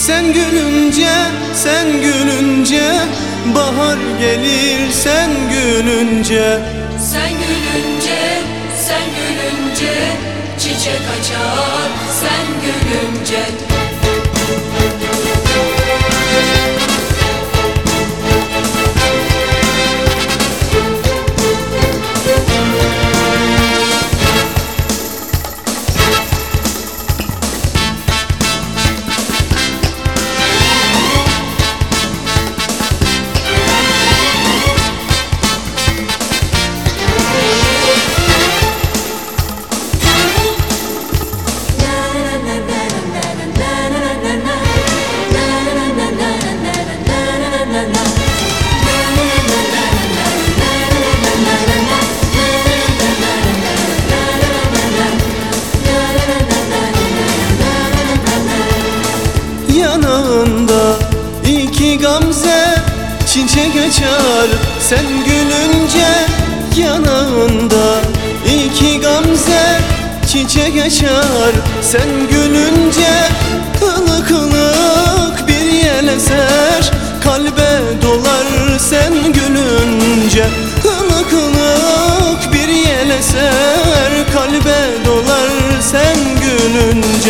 Sen gülünce, sen gülünce bahar gelir sen gülünce. Sen gülünce, sen gülünce çiçek açar sen gülünce. Yanağında iki gamze çiçek açar sen gülünce. Yanağında iki gamze çiçek açar sen gülünce. Ilık ılık bir yel eser kalbe dolar sen gülünce. Ilık ılık bir yel eser kalbe dolar sen gülünce.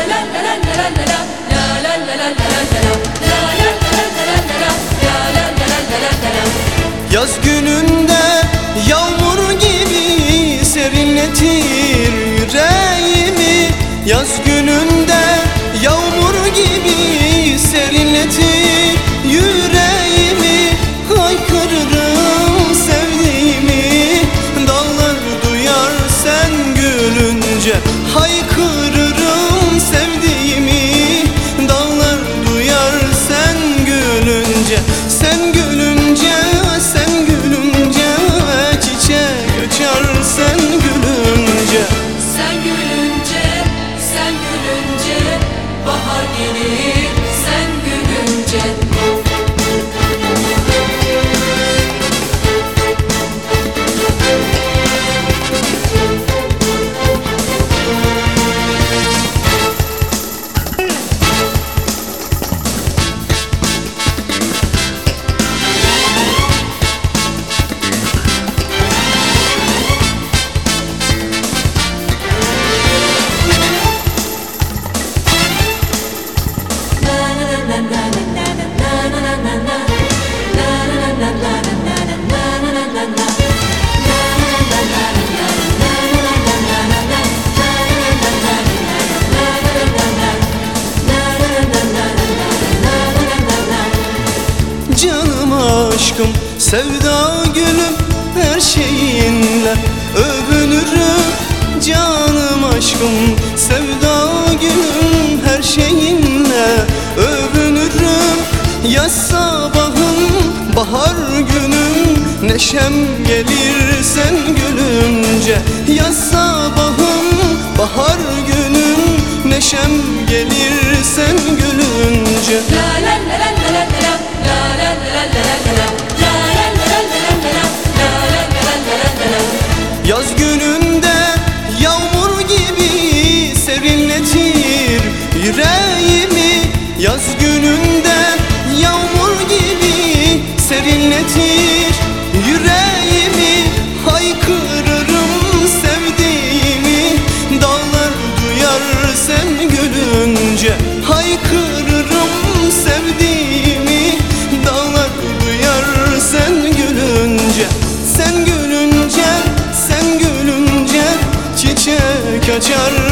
Yaz gününde yağmur gibi serinletir yüreğimi. Yaz gününde yağmur gibi serinletir yüreğimi. Haykırırım sevdiğimi, dağlar duyar sen gülünce. Haykırırım sevdiğimi, dağlar duyar sen gülünce. Sen gülünce, sen gülünce çiçek açar sen gülünce. Sen gülünce, sen gülünce bahar gelir sen gülünce. Canım aşkım, sevda gülüm, her şeyinle övünürüm. Canım aşkım, sevda gülüm, her şeyinle övünürüm. Yaz sabahım, bahar günüm, neşem gelir sen gülünce. Yaz sabahım, bahar günüm, neşem gelir sen gülünce. Yaz gününde yağmur gibi serinletir yüreğimi. Yaz gününde yağmur gibi serinletir yüreğimi. Haykırırım sevdiğimi, dağlar duyar sen gülünce. Haykırırım sevdiğimi, dağlar duyar sen gülünce. Sen gülünce, sen gülünce çiçek açar